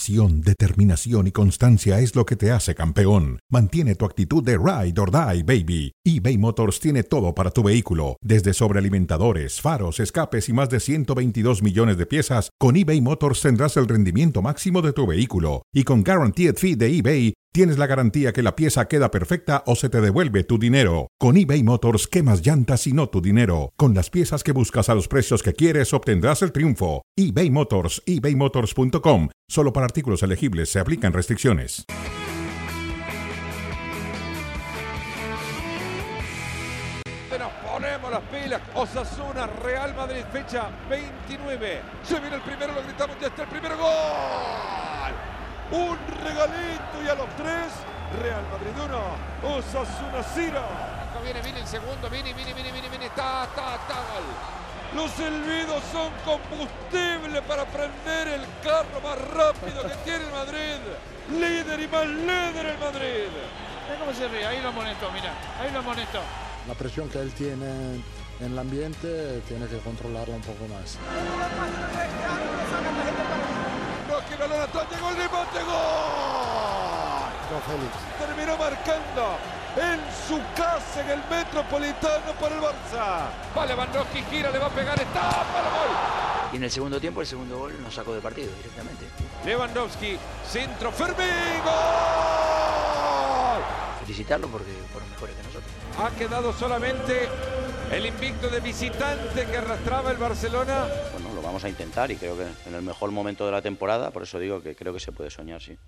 Pasión, determinación y constancia es lo que te hace campeón. Mantiene tu actitud de ride or die, baby. eBay Motors tiene todo para tu vehículo, desde sobrealimentadores, faros, escapes y más de 122 millones de piezas. Con eBay Motors tendrás el rendimiento máximo de tu vehículo. Y con Guaranteed Fee de eBay, tienes la garantía que la pieza queda perfecta o se te devuelve tu dinero. Con eBay Motors, quemas llantas y no tu dinero. Con las piezas que buscas a los precios que quieres, obtendrás el triunfo. eBay Motors, ebaymotors.com. Solo para artículos elegibles se aplican restricciones. Nos ponemos las pilas. Osasuna, Real Madrid, fecha 29. Se viene el primero, lo gritamos, ya está el primero. ¡Gol! Un regalito y a los 3. Real Madrid 1, Osasuna 0. Viene el segundo, viene, ta, gol. Los silbidos son combustible para prender el carro más rápido que tiene el Madrid. Líder y más líder el Madrid. Mira cómo se ríe, ahí lo amonestó, mira, ahí lo amonestó. La presión que él tiene en el ambiente tiene que controlarla un poco más. No, que balón atrás, llegó el remate, gol. Félix. Terminó marcando en su casa en el Metropolitano para el Barça. Va Lewandowski, gira, le va a pegar, está para el gol. Y en el segundo tiempo, el segundo gol nos sacó de partido directamente. Lewandowski, centro, Fermín, gol. Felicitarlo porque fueron mejores que nosotros. Ha quedado solamente el invicto de visitante que arrastraba el Barcelona. Bueno, lo vamos a intentar y creo que en el mejor momento de la temporada, por eso digo que creo que se puede soñar, sí.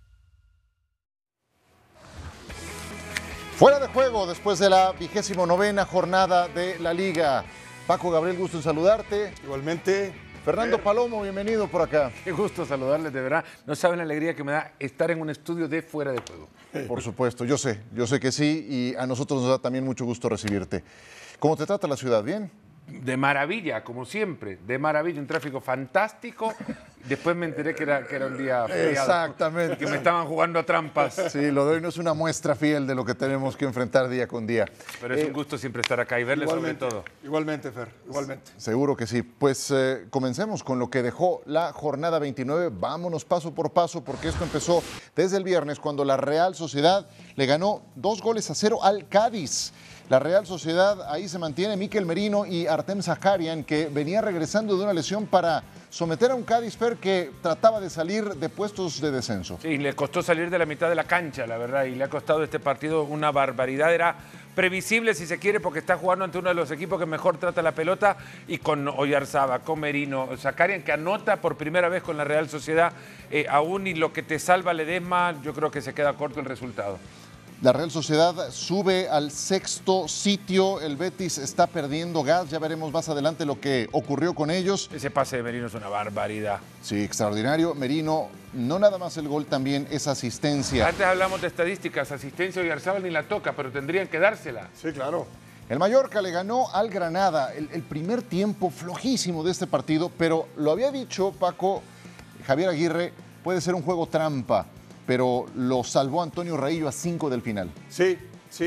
Fuera de juego después de la 29ª jornada de la Liga. Paco Gabriel, gusto en saludarte. Igualmente. Fernando Palomo, bienvenido por acá. Qué gusto saludarles, de verdad. No saben la alegría que me da estar en un estudio de Fuera de Juego. Por supuesto, yo sé que sí, y a nosotros nos da también mucho gusto recibirte. ¿Cómo te trata la ciudad? ¿Bien? De maravilla, como siempre, de maravilla, un tráfico fantástico. Después me enteré que era un día feriado. Exactamente. Y que me estaban jugando a trampas. Sí, lo de hoy no es una muestra fiel de lo que tenemos que enfrentar día con día. Pero es un gusto siempre estar acá y verles sobre todo. Igualmente, Fer, igualmente. Seguro que sí. Pues comencemos con lo que dejó la jornada 29. Vámonos paso por paso, porque esto empezó desde el viernes, cuando la Real Sociedad le ganó 2-0 al Cádiz. La Real Sociedad, ahí se mantiene Mikel Merino y Artem Zakarian, que venía regresando de una lesión para someter a un Cádiz, Fer, que trataba de salir de puestos de descenso. Sí, le costó salir de la mitad de la cancha, la verdad, y le ha costado este partido una barbaridad. Era previsible, si se quiere, porque está jugando ante uno de los equipos que mejor trata la pelota, y con Oyarzabal, con Merino, Zakarian, que anota por primera vez con la Real Sociedad, aún y lo que te salva Ledesma, yo creo que se queda corto el resultado. La Real Sociedad sube al 6º sitio, el Betis está perdiendo gas, ya veremos más adelante lo que ocurrió con ellos. Ese pase de Merino es una barbaridad. Sí, extraordinario. Merino, no nada más el gol, también es asistencia. Antes hablamos de estadísticas, asistencia Oyarzabal ni la toca, pero tendrían que dársela. Sí, claro. El Mallorca le ganó al Granada, el primer tiempo flojísimo de este partido, pero lo había dicho Paco, Javier Aguirre, puede ser un juego trampa, pero lo salvó Antonio Raillo a 5 del final. Sí,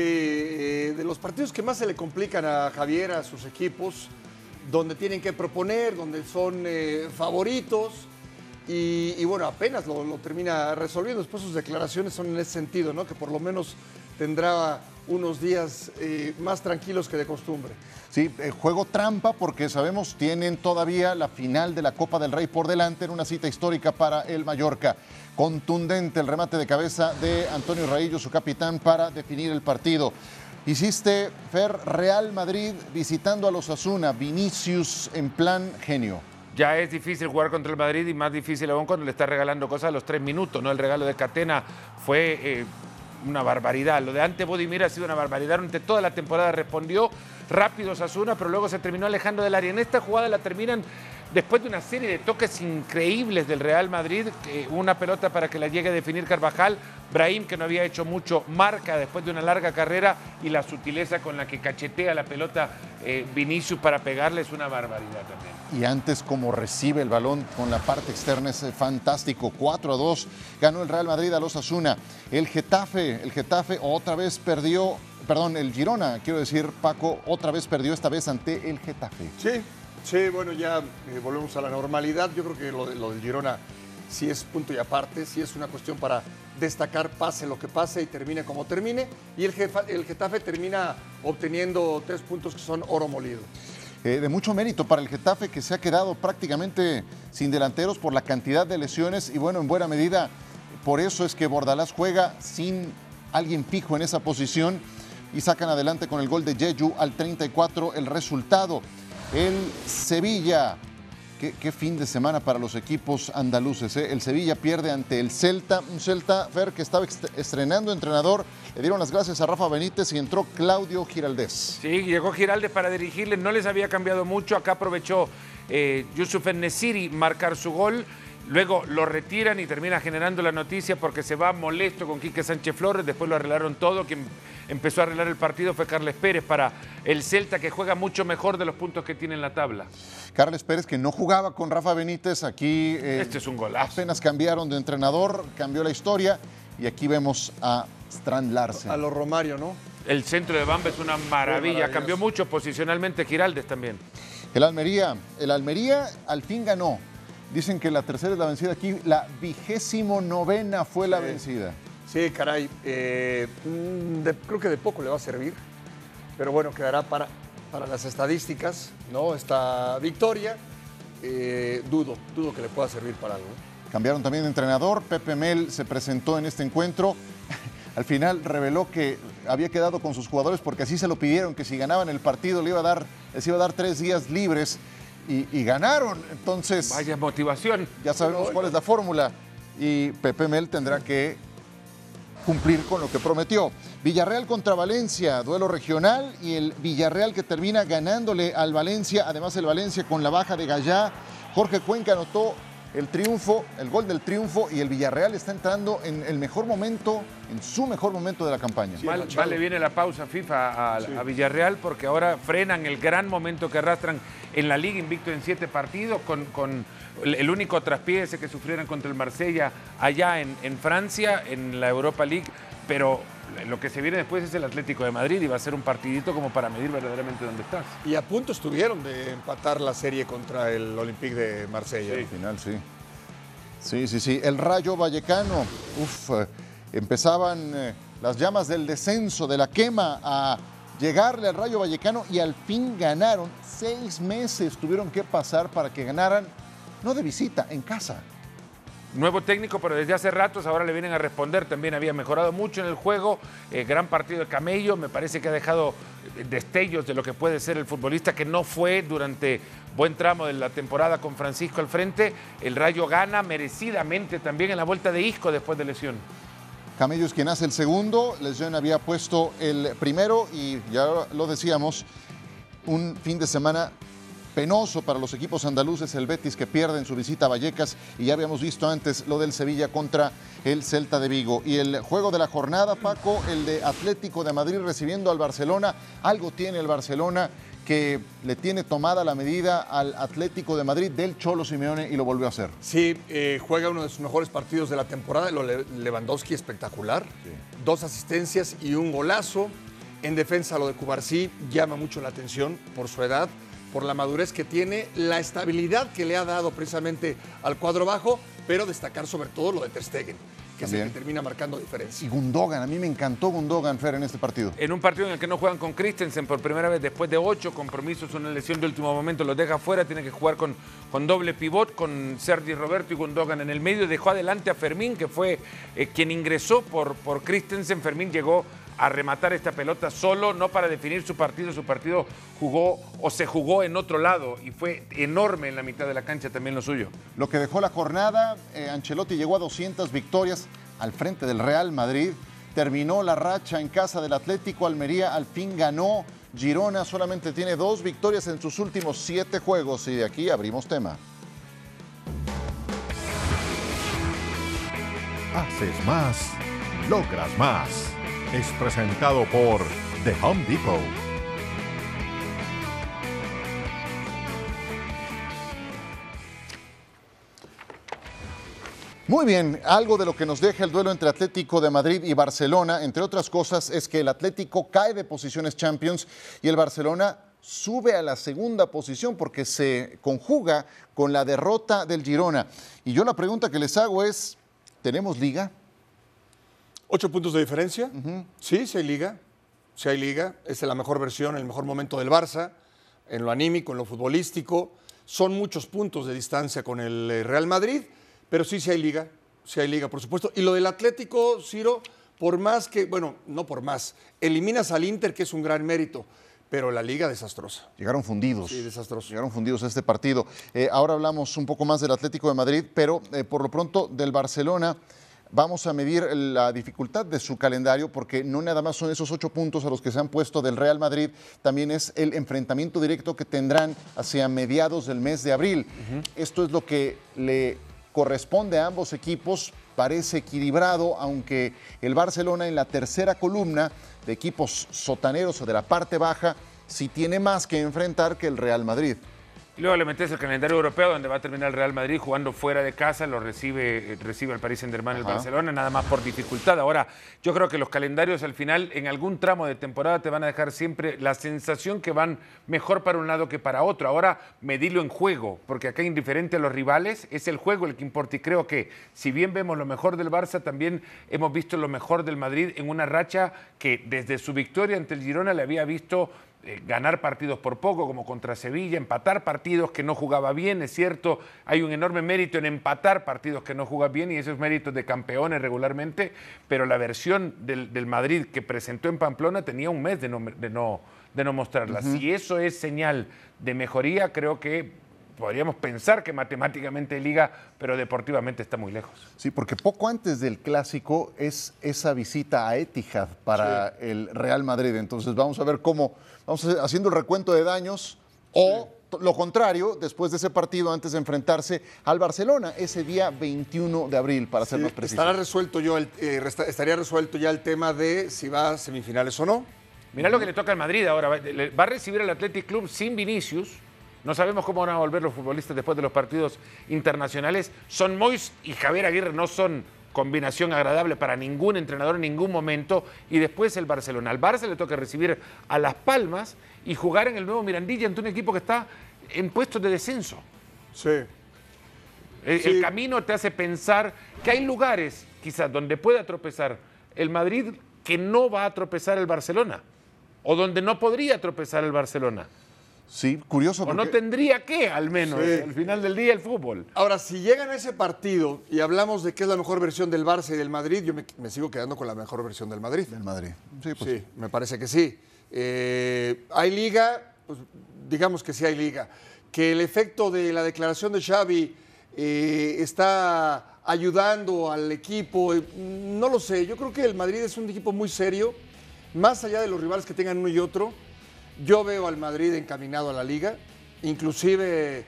de los partidos que más se le complican a Javier, a sus equipos, donde tienen que proponer, donde son favoritos, y bueno, apenas lo termina resolviendo. Después sus declaraciones son en ese sentido, ¿no? Que por lo menos tendrá unos días más tranquilos que de costumbre. Sí, juego trampa porque sabemos tienen todavía la final de la Copa del Rey por delante en una cita histórica para el Mallorca. Contundente el remate de cabeza de Antonio Raillo, su capitán, para definir el partido. Hiciste, Fer, Real Madrid visitando a los Osasuna, Vinicius en plan genio. Ya es difícil jugar contra el Madrid y más difícil aún cuando le está regalando cosas a los 3 minutos, ¿no? El regalo de Catena fue una barbaridad. Lo de Ante Bodimir ha sido una barbaridad. Durante toda la temporada respondió rápido Osasuna, pero luego se terminó alejando del área. En esta jugada la terminan después de una serie de toques increíbles del Real Madrid, una pelota para que la llegue a definir Carvajal, Brahim, que no había hecho mucho, marca después de una larga carrera, y la sutileza con la que cachetea la pelota Vinicius para pegarle es una barbaridad también. Y antes como recibe el balón con la parte externa es fantástico. 4-2 ganó el Real Madrid a los Osasuna. El Getafe otra vez perdió, perdón, el Girona, quiero decir, Paco, otra vez perdió, esta vez ante el Getafe. Sí, bueno, ya volvemos a la normalidad. Yo creo que lo del Girona si es punto y aparte, si es una cuestión para destacar, pase lo que pase y termine como termine. Y el Getafe termina obteniendo 3 puntos que son oro molido. De mucho mérito para el Getafe, que se ha quedado prácticamente sin delanteros por la cantidad de lesiones y bueno, en buena medida por eso es que Bordalás juega sin alguien fijo en esa posición y sacan adelante con el gol de Jeju al 34 el resultado. El Sevilla, qué fin de semana para los equipos andaluces, ¿eh? El Sevilla pierde ante el Celta, un Celta, Fer, que estaba estrenando entrenador. Le dieron las gracias a Rafa Benítez y entró Claudio Giraldez. Sí, llegó Giraldez para dirigirle, no les había cambiado mucho. Acá aprovechó Yusuf En-Nesyri marcar su gol. Luego lo retiran y termina generando la noticia porque se va molesto con Quique Sánchez Flores. Después lo arreglaron todo. Quien empezó a arreglar el partido fue Carles Pérez para el Celta, que juega mucho mejor de los puntos que tiene en la tabla. Carles Pérez, que no jugaba con Rafa Benítez, aquí este es un golazo. Apenas cambiaron de entrenador, cambió la historia y aquí vemos a Strand Larsen. A los Romario, ¿no? El centro de Bamba es una maravilla. Cambió mucho posicionalmente Giraldez también. El Almería al fin ganó. Dicen que la tercera es la vencida aquí, la 29ª fue la vencida. Sí, caray, creo que de poco le va a servir, pero bueno, quedará para las estadísticas, ¿no? Esta victoria, dudo que le pueda servir para algo. Cambiaron también de entrenador, Pepe Mel se presentó en este encuentro, al final reveló que había quedado con sus jugadores porque así se lo pidieron, que si ganaban el partido les iba a dar 3 días libres. Y ganaron, entonces... Vaya motivación. Ya sabemos cuál es la fórmula y Pepe Mel tendrá que cumplir con lo que prometió. Villarreal contra Valencia, duelo regional y el Villarreal que termina ganándole al Valencia, además el Valencia con la baja de Gallá. Jorge Cuenca anotó el triunfo, el gol del triunfo y el Villarreal está entrando en el mejor momento, en su mejor momento de la campaña. Sí, vale, viene la pausa FIFA a Villarreal porque ahora frenan el gran momento que arrastran en la Liga, invicto en 7 partidos, con el único traspié ese que sufrieron contra el Marsella allá en Francia, en la Europa League, pero lo que se viene después es el Atlético de Madrid y va a ser un partidito como para medir verdaderamente dónde estás. Y a punto estuvieron de empatar la serie contra el Olympique de Marsella. Sí, al final sí. Sí. El Rayo Vallecano, empezaban las llamas del descenso, de la quema, a llegarle al Rayo Vallecano y al fin ganaron. 6 meses tuvieron que pasar para que ganaran, no de visita, en casa. Nuevo técnico, pero desde hace ratos ahora le vienen a responder. También había mejorado mucho en el juego. Gran partido de Camello. Me parece que ha dejado destellos de lo que puede ser el futbolista que no fue durante buen tramo de la temporada con Francisco al frente. El Rayo gana merecidamente también en la vuelta de Isco después de lesión. Camello es quien hace el segundo. Lesión había puesto el primero y ya lo decíamos, un fin de semana penoso para los equipos andaluces, el Betis que pierde en su visita a Vallecas y ya habíamos visto antes lo del Sevilla contra el Celta de Vigo. Y el juego de la jornada, Paco, el de Atlético de Madrid recibiendo al Barcelona. Algo tiene el Barcelona que le tiene tomada la medida al Atlético de Madrid del Cholo Simeone y lo volvió a hacer. Sí, juega uno de sus mejores partidos de la temporada, lo Lewandowski espectacular, sí. 2 asistencias y un golazo. En defensa lo de Cubarsí llama mucho la atención por su edad, por la madurez que tiene, la estabilidad que le ha dado precisamente al cuadro bajo, pero destacar sobre todo lo de Ter Stegen, que es el que termina marcando diferencia. Y Gundogan, a mí me encantó Gundogan, Fer, en este partido. En un partido en el que no juegan con Christensen por primera vez después de 8 compromisos, una lesión de último momento, los deja fuera, tiene que jugar con doble pivot, con Sergi Roberto y Gundogan en el medio, dejó adelante a Fermín, que fue quien ingresó por Christensen. Fermín llegó a rematar esta pelota solo, no para definir su partido jugó o se jugó en otro lado y fue enorme en la mitad de la cancha también lo suyo. Lo que dejó la jornada, Ancelotti llegó a 200 victorias al frente del Real Madrid, terminó la racha en casa del Atlético, Almería al fin ganó, Girona solamente tiene 2 victorias en sus últimos 7 juegos y de aquí abrimos tema. Haces más, logras más. Es presentado por The Home Depot. Muy bien, algo de lo que nos deja el duelo entre Atlético de Madrid y Barcelona, entre otras cosas, es que el Atlético cae de posiciones Champions y el Barcelona sube a la segunda posición porque se conjuga con la derrota del Girona. Y yo la pregunta que les hago es, ¿tenemos liga? 8 puntos de diferencia. Sí, sí hay liga. Sí hay liga. Esta es la mejor versión, el mejor momento del Barça, en lo anímico, en lo futbolístico. Son muchos puntos de distancia con el Real Madrid, pero sí hay liga. Sí hay liga, por supuesto. Y lo del Atlético, Ciro, por más que, bueno, no por más, eliminas al Inter, que es un gran mérito, pero la liga desastrosa. Llegaron fundidos. Sí, desastroso. Llegaron fundidos a este partido. Ahora hablamos un poco más del Atlético de Madrid, pero por lo pronto del Barcelona vamos a medir la dificultad de su calendario, porque no nada más son esos 8 puntos a los que se han puesto del Real Madrid, también es el enfrentamiento directo que tendrán hacia mediados del mes de abril. Esto es lo que le corresponde a ambos equipos. Parece equilibrado, aunque el Barcelona en la tercera columna de equipos sotaneros o de la parte baja sí tiene más que enfrentar que el Real Madrid. Y luego le metes el calendario europeo, donde va a terminar el Real Madrid jugando fuera de casa, lo recibe el Paris Saint-Germain, el Barcelona, nada más por dificultad. Ahora, yo creo que los calendarios al final, en algún tramo de temporada, te van a dejar siempre la sensación que van mejor para un lado que para otro. Ahora, medilo en juego, porque acá, indiferente a los rivales, es el juego el que importa. Y creo que, si bien vemos lo mejor del Barça, también hemos visto lo mejor del Madrid en una racha que, desde su victoria ante el Girona, le había visto ganar partidos por poco, como contra Sevilla, empatar partidos que no jugaba bien, es cierto, hay un enorme mérito en empatar partidos que no juegan bien y esos méritos de campeones regularmente, pero la versión del Madrid que presentó en Pamplona tenía un mes de no mostrarla. Si eso es señal de mejoría, creo que podríamos pensar que matemáticamente liga, pero deportivamente está muy lejos. Sí, porque poco antes del Clásico es esa visita a Etihad para el Real Madrid. Entonces vamos a ver cómo, vamos haciendo el recuento de daños o lo contrario, después de ese partido, antes de enfrentarse al Barcelona, ese día 21 de abril, para ser más preciso. Estaría resuelto ya el tema de si va a semifinales o no. Mirá lo que le toca al Madrid ahora. Va a recibir al Athletic Club sin Vinicius. No sabemos cómo van a volver los futbolistas después de los partidos internacionales. Son Mois y Javier Aguirre no son combinación agradable para ningún entrenador en ningún momento. Y después el Barcelona. Al Barça le toca recibir a Las Palmas y jugar en el nuevo Mirandilla ante un equipo que está en puestos de descenso. Sí. El camino te hace pensar que hay lugares, quizás, donde pueda tropezar el Madrid que no va a tropezar el Barcelona. O donde no podría tropezar el Barcelona. Sí, curioso. O no tendría que, al menos, al final del día, el fútbol. Ahora, si llegan a ese partido y hablamos de qué es la mejor versión del Barça y del Madrid, yo me sigo quedando con la mejor versión del Madrid. Del Madrid. Sí, pues. Sí, me parece que sí. ¿Hay liga? Pues digamos que sí hay liga. Que el efecto de la declaración de Xavi está ayudando al equipo, no lo sé. Yo creo que el Madrid es un equipo muy serio, más allá de los rivales que tengan uno y otro. Yo veo al Madrid encaminado a la liga, inclusive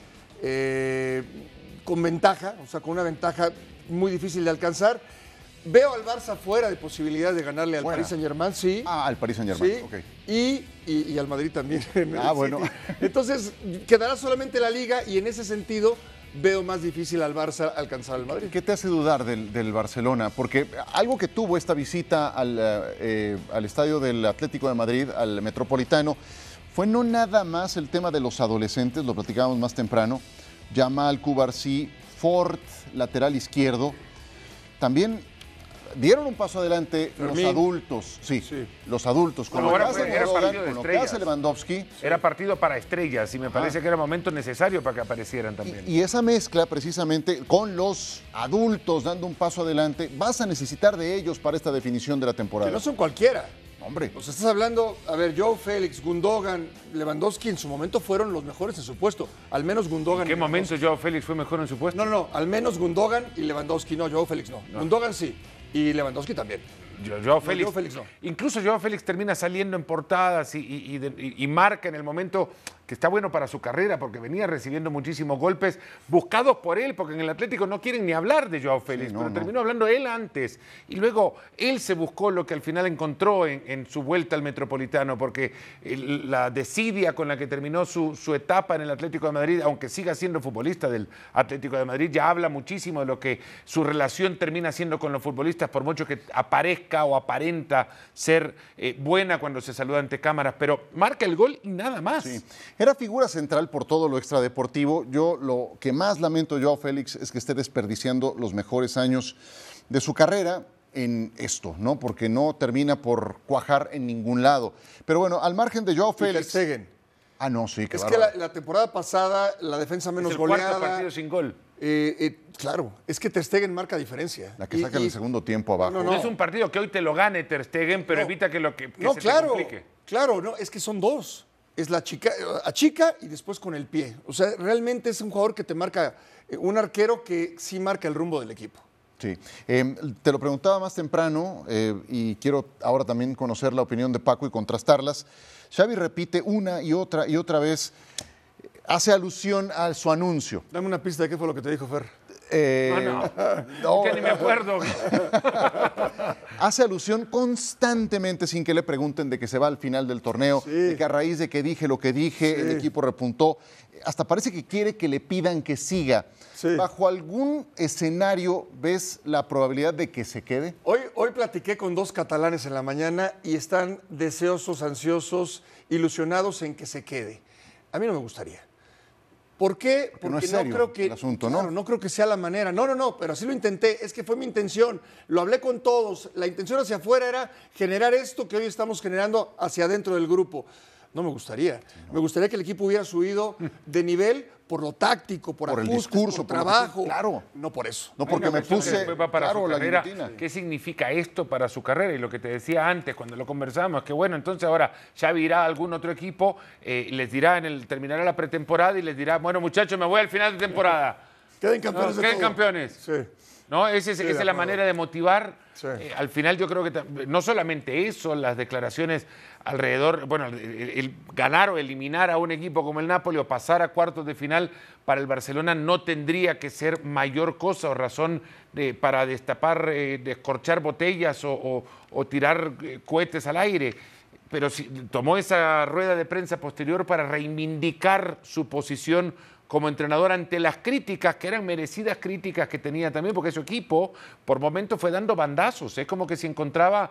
con ventaja, o sea, con una ventaja muy difícil de alcanzar. Veo al Barça fuera de posibilidad de ganarle al Paris Saint-Germain, sí. Al Paris Saint-Germain, sí. ok. Y al Madrid también. Bueno. Entonces, quedará solamente la liga y en ese sentido veo más difícil al Barça alcanzar al Madrid. ¿Qué te hace dudar del Barcelona? Porque algo que tuvo esta visita al estadio del Atlético de Madrid, al Metropolitano, fue no nada más el tema de los adolescentes, lo platicábamos más temprano, Yamal, Cubarsí, Ford, lateral izquierdo. También dieron un paso adelante los adultos, los adultos, con lo que hace Lewandowski. Era partido para estrellas y me parece que era momento necesario para que aparecieran también. Y esa mezcla precisamente con los adultos dando un paso adelante, vas a necesitar de ellos para esta definición de la temporada. Que no son cualquiera. Hombre. O sea, estás hablando, a ver, Joao Félix, Gundogan, Lewandowski en su momento fueron los mejores en su puesto. Al menos Gundogan. ¿En qué momento Joao Félix fue mejor en su puesto? No, al menos Gundogan y Lewandowski no, Joao Félix no. Gundogan sí. Y Lewandowski también. Joao Félix no. Incluso Joao Félix termina saliendo en portadas y marca en el momento que está bueno para su carrera porque venía recibiendo muchísimos golpes buscados por él, porque en el Atlético no quieren ni hablar de Joao Félix, pero terminó hablando él antes. Y luego él se buscó lo que al final encontró en su vuelta al Metropolitano, porque la desidia con la que terminó su etapa en el Atlético de Madrid, aunque siga siendo futbolista del Atlético de Madrid, ya habla muchísimo de lo que su relación termina siendo con los futbolistas, por mucho que aparezca o aparenta ser buena cuando se saluda ante cámaras, pero marca el gol y nada más. Sí. Era figura central por todo lo extradeportivo. Yo lo que más lamento, Joao Félix, es que esté desperdiciando los mejores años de su carrera en esto, ¿no? Porque no termina por cuajar en ningún lado. Pero bueno, al margen de Joao Félix... Ter Stegen. Ah, no, sí, que es que la temporada pasada, la defensa menos es el goleada... cuarto partido sin gol. Claro, es que Ter Stegen marca diferencia. La que saca en el segundo tiempo abajo. No es un partido que hoy te lo gane Ter Stegen, pero evita que se te complique. Claro, no, es que son dos. Es la chica, achica y después con el pie. O sea, realmente es un jugador que te marca, un arquero que sí marca el rumbo del equipo. Sí, te lo preguntaba más temprano y quiero ahora también conocer la opinión de Paco y contrastarlas. Xavi repite una y otra vez, hace alusión a su anuncio. Dame una pista de qué fue lo que te dijo Fer. No, que ni me acuerdo. Hace alusión constantemente, sin que le pregunten, de que se va al final del torneo, de que a raíz de que dije lo que dije, el equipo repuntó. Hasta parece que quiere que le pidan que siga. ¿Bajo algún escenario ves la probabilidad de que se quede? Hoy platiqué con 2 catalanes en la mañana y están deseosos, ansiosos, ilusionados en que se quede. A mí no me gustaría. ¿Por qué? Porque no es serio creo que el asunto, claro, no creo que sea la manera. No, pero así lo intenté. Es que fue mi intención. Lo hablé con todos. La intención hacia afuera era generar esto que hoy estamos generando hacia adentro del grupo. No me gustaría. Me gustaría que el equipo hubiera subido de nivel por lo táctico, por ajustes, el discurso, por trabajo. Claro. No por eso. No porque me puse para su carrera. guillotina. ¿Qué significa esto para su carrera? Y lo que te decía antes cuando lo conversamos, que bueno, entonces ahora Xavi irá a algún otro equipo, les dirá terminará la pretemporada y les dirá, bueno muchachos, me voy al final de temporada. Queden campeones. Queden campeones. Sí. ¿No? Esa es la manera de motivar. Sí. Al final yo creo que no solamente eso, las declaraciones alrededor, bueno, el ganar o eliminar a un equipo como el Napoli o pasar a cuartos de final para el Barcelona no tendría que ser mayor cosa o razón para destapar, descorchar botellas o tirar cohetes al aire. Pero tomó esa rueda de prensa posterior para reivindicar su posición como entrenador ante las críticas, que eran merecidas críticas que tenía también, porque su equipo por momentos fue dando bandazos. Es como que se encontraba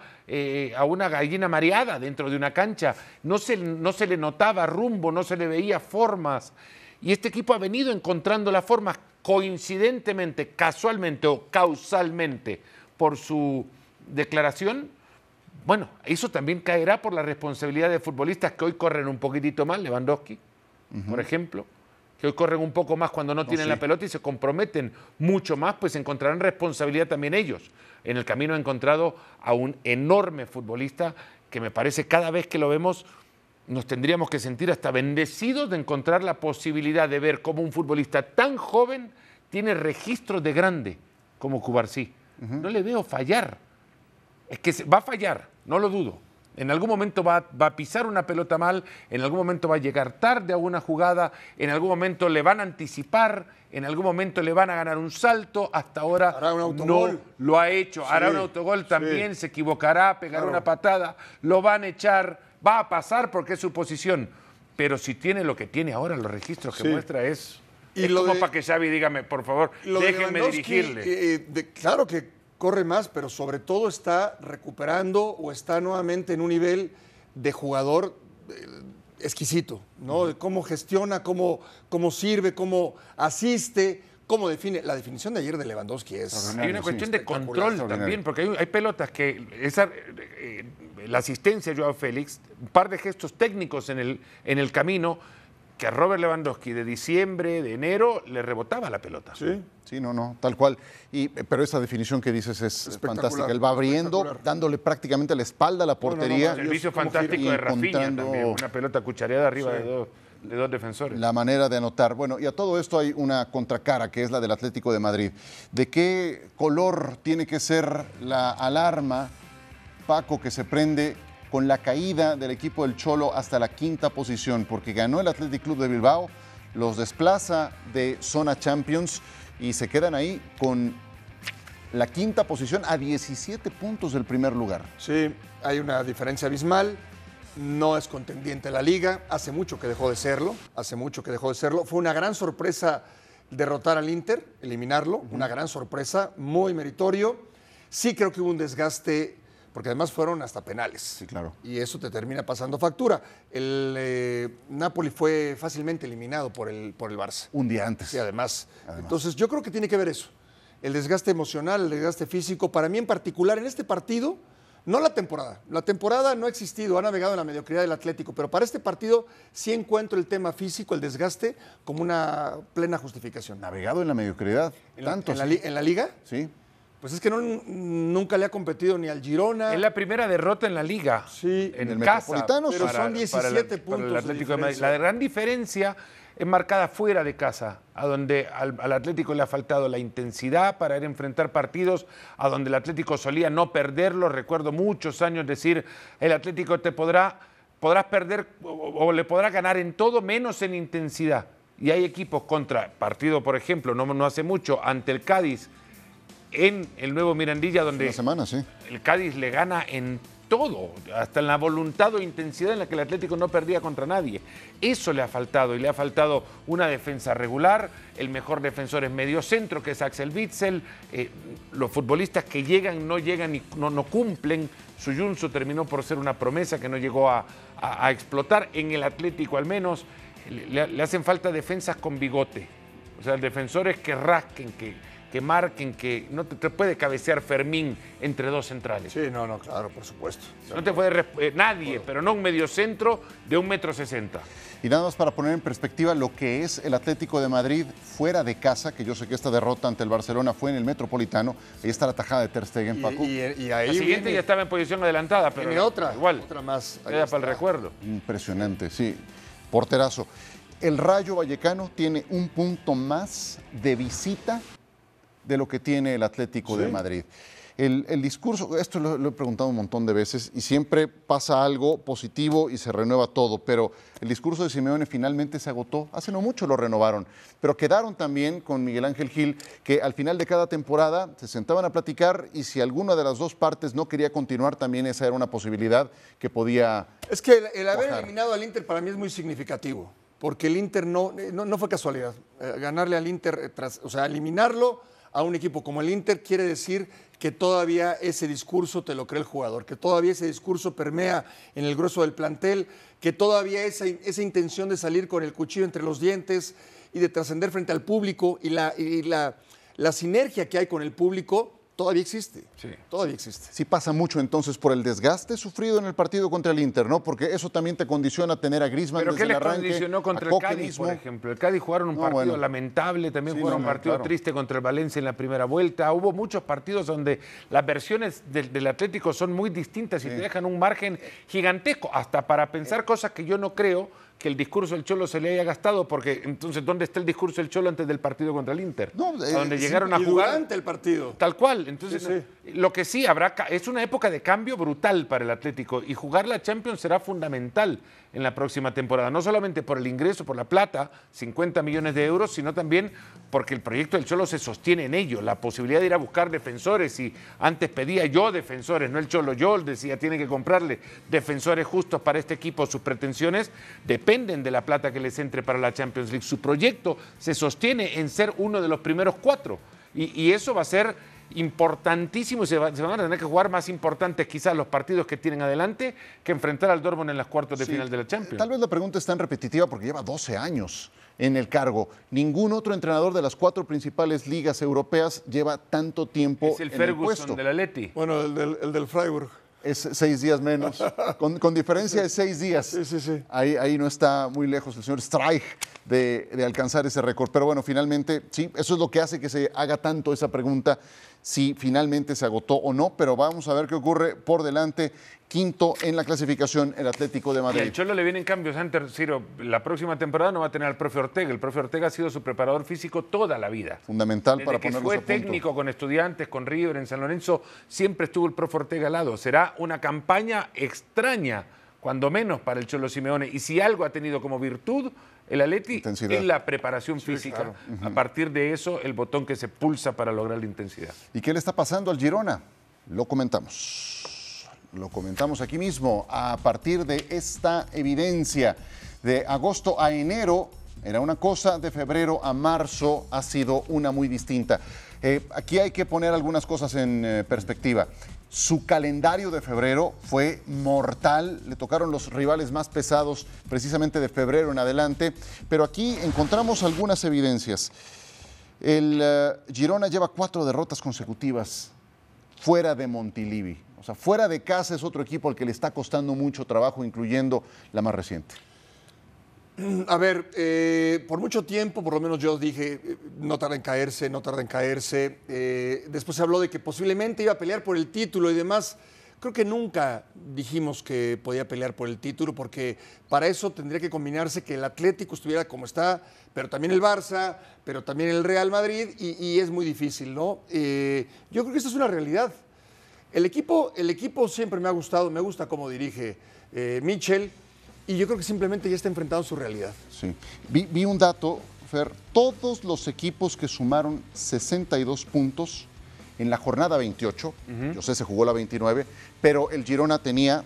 a una gallina mareada dentro de una cancha. No se le notaba rumbo, no se le veía formas. Y este equipo ha venido encontrando las formas coincidentemente, casualmente o causalmente por su declaración. Bueno, eso también caerá por la responsabilidad de futbolistas que hoy corren un poquitito más, Lewandowski, por ejemplo, que hoy corren un poco más cuando no tienen la pelota y se comprometen mucho más, pues encontrarán responsabilidad también ellos. En el camino he encontrado a un enorme futbolista que me parece cada vez que lo vemos nos tendríamos que sentir hasta bendecidos de encontrar la posibilidad de ver cómo un futbolista tan joven tiene registros de grande como Cubarsí. No le veo fallar. Es que va a fallar, no lo dudo. En algún momento va a pisar una pelota mal, en algún momento va a llegar tarde a una jugada, en algún momento le van a anticipar, en algún momento le van a ganar un salto, hasta ahora no lo ha hecho. Hará un autogol también, se equivocará, pegará una patada, lo van a echar, va a pasar porque es su posición. Pero si tiene lo que tiene ahora, los registros que muestra es como para que Xavi dígame, por favor, déjenme dirigirle. Claro que corre más, pero sobre todo está recuperando o está nuevamente en un nivel de jugador exquisito, ¿no? De cómo gestiona, cómo sirve, cómo asiste, cómo define. La definición de ayer de Lewandowski es... Hay una cuestión de control también, porque hay pelotas que... la asistencia de Joao Félix, un par de gestos técnicos en el camino, que a Robert Lewandowski de diciembre, de enero, le rebotaba la pelota. Sí, no, tal cual. Pero esa definición que dices es fantástica. Él va abriendo, dándole prácticamente la espalda a la portería. Servicio fantástico de Rafinha también, una pelota cuchareada arriba de dos defensores. La manera de anotar. Bueno, y a todo esto hay una contracara, que es la del Atlético de Madrid. ¿De qué color tiene que ser la alarma, Paco, que se prende con la caída del equipo del Cholo hasta la 5ª posición, porque ganó el Athletic Club de Bilbao, los desplaza de zona Champions y se quedan ahí con la 5ª posición a 17 puntos del primer lugar. Sí, hay una diferencia abismal. No es contendiente la Liga. Hace mucho que dejó de serlo. Fue una gran sorpresa derrotar al Inter, eliminarlo. Una gran sorpresa, muy meritorio. Sí creo que hubo un desgaste, porque además fueron hasta penales. Sí, claro. Y eso te termina pasando factura. El Napoli fue fácilmente eliminado por el Barça. Un día antes. Sí, además. Entonces yo creo que tiene que ver eso. El desgaste emocional, el desgaste físico. Para mí en particular, en este partido, no la temporada. La temporada no ha existido, ha navegado en la mediocridad del Atlético, pero para este partido sí encuentro el tema físico, el desgaste, como una plena justificación. Navegado en la mediocridad. ¿En la Liga? Sí. Pues es que nunca le ha competido ni al Girona. Es la primera derrota en la Liga. Sí, en el casa. Metropolitano, pero son 17 puntos para el Atlético de diferencia. La gran diferencia es marcada fuera de casa, a donde al Atlético le ha faltado la intensidad para ir a enfrentar partidos, a donde el Atlético solía no perderlo. Recuerdo muchos años decir, el Atlético podrás perder o le podrá ganar en todo menos en intensidad. Y hay equipos contra, partido por ejemplo, no hace mucho, ante el Cádiz, en el nuevo Mirandilla, donde Una semana, sí. el Cádiz le gana en todo, hasta en la voluntad o intensidad en la que el Atlético no perdía contra nadie. Eso le ha faltado, y le ha faltado una defensa regular. El mejor defensor es medio centro, que es Axel Witsel. Los futbolistas que llegan no llegan y no cumplen. Suyunzo terminó por ser una promesa que no llegó a explotar. En el Atlético al menos le hacen falta defensas con bigote. O sea, defensores que rasquen, que marquen, que no te puede cabecear Fermín entre dos centrales. Sí, no, claro, por supuesto. No te puede nadie, pero no un mediocentro de 1,60 m. Y nada más para poner en perspectiva lo que es el Atlético de Madrid fuera de casa, que yo sé que esta derrota ante el Barcelona fue en el Metropolitano. Ahí está la tajada de Ter Stegen, Paco. Y ahí La siguiente ya estaba en posición adelantada, pero tiene otra más. Ahí Queda está. para el recuerdo. Impresionante, sí. Porterazo. El Rayo Vallecano tiene un punto más de visita de lo que tiene el Atlético de Madrid. El discurso, esto lo he preguntado un montón de veces y siempre pasa algo positivo y se renueva todo, pero el discurso de Simeone finalmente se agotó. Hace no mucho lo renovaron, pero quedaron también con Miguel Ángel Gil, que al final de cada temporada se sentaban a platicar y si alguna de las dos partes no quería continuar, también esa era una posibilidad que podía... Es que el haber cuajar. eliminado al Inter para mí es muy significativo, porque el Inter no fue casualidad. Ganarle al Inter, eliminarlo a un equipo como el Inter quiere decir que todavía ese discurso te lo cree el jugador, que todavía ese discurso permea en el grueso del plantel, que todavía esa intención de salir con el cuchillo entre los dientes y de trascender frente al público y la sinergia que hay con el público todavía existe. Sí. Todavía existe. Sí pasa mucho entonces por el desgaste sufrido en el partido contra el Inter, ¿no? Porque eso también te condiciona tener a Griezmann ¿Pero desde qué el les arranque. condicionó contra a el Coque Cádiz, mismo. por ejemplo? El Cádiz jugaron un partido lamentable, también Sí, jugaron un partido claro. triste contra el Valencia en la primera vuelta. Hubo muchos partidos donde las versiones del Atlético son muy distintas y te dejan un margen gigantesco, hasta para pensar cosas que yo no creo que el discurso del Cholo se le haya gastado, porque entonces, ¿dónde está el discurso del Cholo antes del partido contra el Inter? No, a donde llegaron a Y jugar durante el partido. tal cual. Entonces, Sí. lo que sí habrá, es una época de cambio brutal para el Atlético, y jugar la Champions será fundamental en la próxima temporada, no solamente por el ingreso, por la plata, 50 millones de euros, sino también porque el proyecto del Cholo se sostiene en ello, la posibilidad de ir a buscar defensores. Y antes pedía yo defensores, no el Cholo, yo decía, tiene que comprarle defensores justos para este equipo. Sus pretensiones dependen de la plata que les entre para la Champions League. Su proyecto se sostiene en ser uno de los primeros 4, y eso va a ser importantísimo, y se van a tener que jugar más importantes quizás los partidos que tienen adelante que enfrentar al Dortmund en las cuartos de final de la Champions. Tal vez la pregunta es tan repetitiva porque lleva 12 años en el cargo. Ningún otro entrenador de las 4 principales ligas europeas lleva tanto tiempo Es el en el Ferguson puesto. del Atleti. Bueno, el del Freiburg. Es 6 días menos, con diferencia de 6 días. Sí. Ahí no está muy lejos el señor Streich de alcanzar ese récord. Pero bueno, finalmente, sí, eso es lo que hace que se haga tanto esa pregunta. si finalmente se agotó o no, pero vamos a ver qué ocurre por delante. Quinto en la clasificación, el Atlético de Y Madrid. al Cholo le vienen cambios antes, Ciro. La próxima temporada no va a tener al profe Ortega. El profe Ortega ha sido su preparador físico toda la vida. Fundamental Desde para que ponerlos fue a punto. técnico con Estudiantes, con River, en San Lorenzo, siempre estuvo el profe Ortega al lado. Será una campaña extraña, cuando menos para el Cholo Simeone. Y si algo ha tenido como virtud el Atleti, Intensidad. es la preparación física. claro. A partir de eso, el botón que se pulsa para lograr la intensidad. ¿Y qué le está pasando al Girona? Lo comentamos. Lo comentamos aquí mismo. A partir de esta evidencia, de agosto a enero era una cosa, de febrero a marzo ha sido una muy distinta. Aquí hay que poner algunas cosas en perspectiva. Su calendario de febrero fue mortal, le tocaron los rivales más pesados precisamente de febrero en adelante, pero aquí encontramos algunas evidencias. El Girona lleva 4 derrotas consecutivas fuera de Montilivi. O sea, fuera de casa es otro equipo al que le está costando mucho trabajo, incluyendo la más reciente. A ver, por mucho tiempo, por lo menos yo dije, no tarda en caerse, no tarda en caerse. Después se habló de que posiblemente iba a pelear por el título y demás. Creo que nunca dijimos que podía pelear por el título, porque para eso tendría que combinarse que el Atlético estuviera como está, pero también el Barça, pero también el Real Madrid, y es muy difícil, ¿no? Yo creo que esta es una realidad. El equipo siempre me ha gustado, me gusta cómo dirige Michel, y yo creo que simplemente ya está enfrentado a su realidad. Sí. Vi un dato, Fer, todos los equipos que sumaron 62 puntos en la jornada 28, yo sé, se jugó la 29, pero el Girona tenía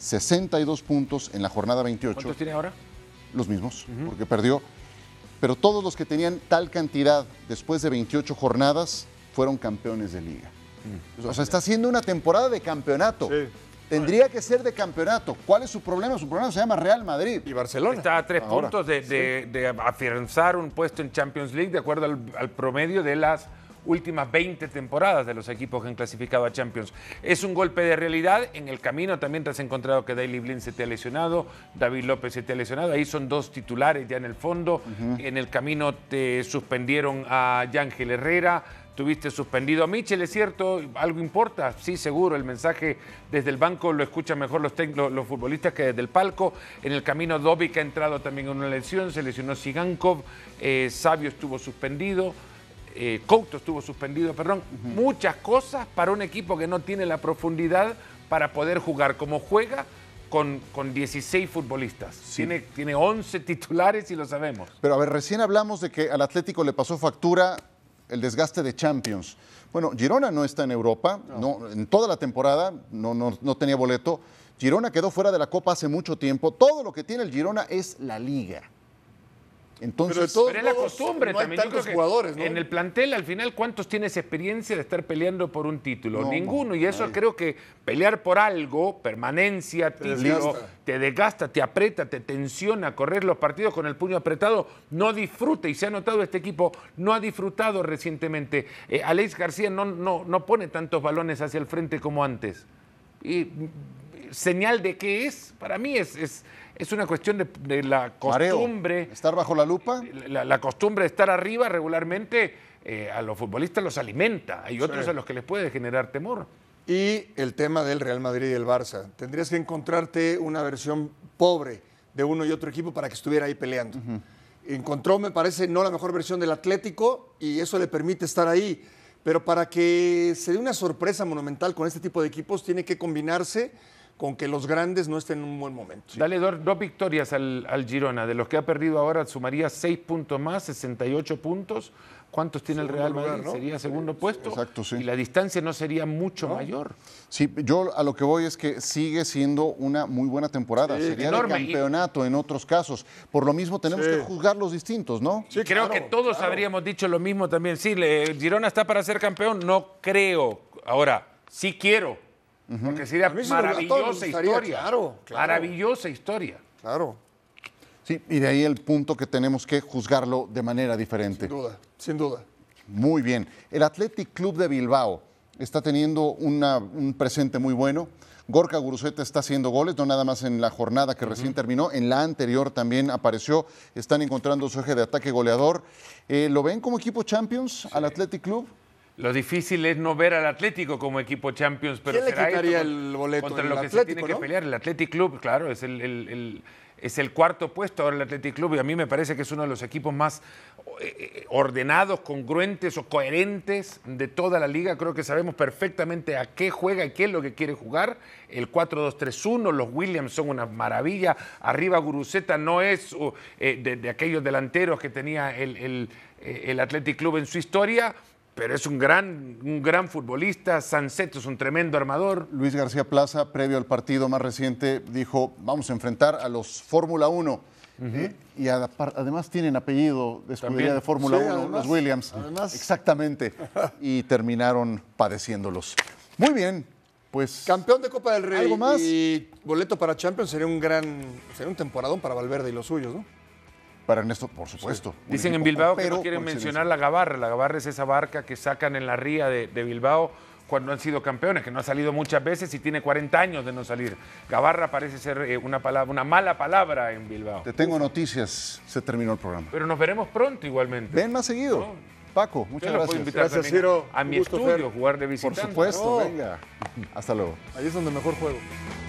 62 puntos en la jornada 28. ¿Cuántos tiene ahora? Los mismos, porque perdió. Pero todos los que tenían tal cantidad después de 28 jornadas fueron campeones de liga. O sea, está haciendo una temporada de campeonato. Sí. Tendría que ser de campeonato. ¿Cuál es su problema? Su problema se llama Real Madrid. Y Barcelona. Está a 3 Ahora. puntos de afianzar un puesto en Champions League de acuerdo al promedio de las últimas 20 temporadas de los equipos que han clasificado a Champions. Es un golpe de realidad. En el camino también te has encontrado que Daley Blind se te ha lesionado, David López se te ha lesionado. Ahí son 2 titulares ya en el fondo. En el camino te suspendieron a Yángel Herrera. Tuviste suspendido a Michel, ¿es cierto? ¿Algo importa? Sí, seguro. El mensaje desde el banco lo escuchan mejor los futbolistas que desde el palco. En el camino Dobic ha entrado también en una lesión, se lesionó Sigankov, Sabio estuvo suspendido, Couto estuvo suspendido, perdón. Muchas cosas para un equipo que no tiene la profundidad para poder jugar como juega con 16 futbolistas. Sí. Tiene 11 titulares y lo sabemos. Pero a ver, recién hablamos de que al Atlético le pasó factura el desgaste de Champions. Bueno, Girona no está en Europa, no, en toda la temporada no tenía boleto. Girona quedó fuera de la Copa hace mucho tiempo. Todo lo que tiene el Girona es la Liga. Entonces, Pero de Pero es la modos, costumbre no hay también. Yo tantos creo que jugadores, ¿no? En el plantel, al final, ¿cuántos tienes experiencia de estar peleando por un título? No, Ninguno. Y eso creo que pelear por algo, permanencia, título, te desgasta, te aprieta, te tensiona. Correr los partidos con el puño apretado no disfruta. Y se ha notado este equipo, no ha disfrutado recientemente. Alex García no pone tantos balones hacia el frente como antes. Y señal de qué es, para mí es una cuestión de la costumbre. mareo, estar bajo la lupa. La costumbre de estar arriba regularmente a los futbolistas los alimenta. Hay otros a los que les puede generar temor. Y el tema del Real Madrid y el Barça. Tendrías que encontrarte una versión pobre de uno y otro equipo para que estuviera ahí peleando. Encontró, me parece, no la mejor versión del Atlético y eso le permite estar ahí. Pero para que se dé una sorpresa monumental con este tipo de equipos, tiene que combinarse con que los grandes no estén en un buen momento. Dale 2 victorias al Girona. De los que ha perdido ahora, sumaría 6 puntos más, 68 puntos. ¿Cuántos tiene el Real Madrid? lugar, ¿no? Sería segundo puesto. Exacto, sí. Y la distancia no sería mucho mayor. Sí, yo a lo que voy es que sigue siendo una muy buena temporada. Sería enorme. de campeonato en otros casos. Por lo mismo tenemos que juzgar los distintos, ¿no? Sí, Creo que todos habríamos dicho lo mismo también. Sí, Girona está para ser campeón. No creo. Ahora, sí quiero. Porque sería A mí sí a todos nos maravillosa gustaría, historia. claro. Maravillosa historia. Claro, Sí, y de ahí el punto que tenemos que juzgarlo de manera diferente. sin duda. Muy bien. El Athletic Club de Bilbao está teniendo un presente muy bueno. Gorka Guruceta está haciendo goles, no nada más en la jornada que recién terminó, en la anterior también apareció. Están encontrando su eje de ataque goleador. ¿Lo ven como equipo Champions al Athletic Club? Lo difícil es no ver al Atlético como equipo Champions, pero ¿Quién le será quitaría esto el boleto? contra El lo que se Atlético, tiene que ¿no? pelear. El Athletic Club, claro, es el cuarto puesto ahora el Athletic Club y a mí me parece que es uno de los equipos más ordenados, congruentes o coherentes de toda la liga. Creo que sabemos perfectamente a qué juega y qué es lo que quiere jugar. El 4-2-3-1, los Williams son una maravilla. Arriba Guruceta no es de aquellos delanteros que tenía el Athletic Club en su historia, pero es un gran futbolista. Sanseto es un tremendo armador. Luis García Plaza, previo al partido más reciente, dijo, vamos a enfrentar a los Fórmula 1. Y además tienen apellido de escudería También. de Fórmula Sí, 1, además, los Williams. además. Exactamente. Y terminaron padeciéndolos. Muy bien, pues... Campeón de Copa del Rey ¿Algo más? y boleto para Champions sería un temporadón para Valverde y los suyos, ¿no? Para Ernesto, por supuesto. un Dicen en equipo Bilbao que copero no quieren por mencionar la Gabarra. La Gabarra es esa barca que sacan en la ría de Bilbao cuando han sido campeones, que no ha salido muchas veces y tiene 40 años de no salir. Gabarra parece ser una mala palabra en Bilbao. Te tengo noticias, se terminó el programa. Pero nos veremos pronto igualmente. Ven más seguido. No. Paco, muchas Yo lo puedo gracias. invitar Gracias, también Ciro. a mi Un gusto, estudio, Fer. jugar de Por visitante. supuesto, No. venga. Hasta luego. Ahí es donde mejor juego.